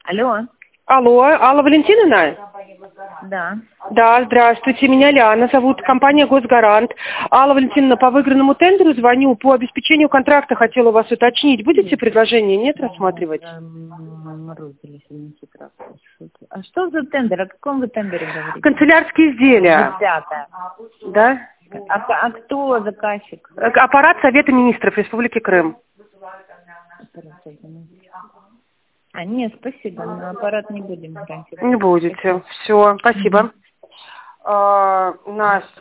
Алло. Алло, Алла Валентиновна? Да. Да, здравствуйте, меня Ляна зовут, компания «Госгарант». Алла Валентиновна, по выигранному тендеру звоню, по обеспечению контракта хотела вас уточнить. Будете предложение, нет, рассматривать? А что за тендер? О каком вы тендере говорите? Канцелярские изделия. 10-е. Да? А кто заказчик? Аппарат Совета Министров Республики Крым. Нет, спасибо, на аппарат не будем брать. Не будете. Все, спасибо. Настя.